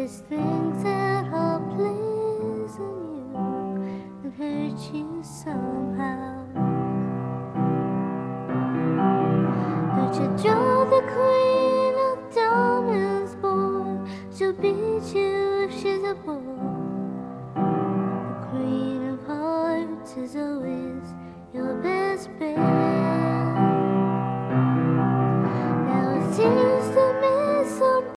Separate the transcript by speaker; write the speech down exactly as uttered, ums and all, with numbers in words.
Speaker 1: There's things that are pleasing you and hurt you somehow. Don't you draw the queen of diamonds, boy? She'll beat you if she's a boy. The queen of hearts is always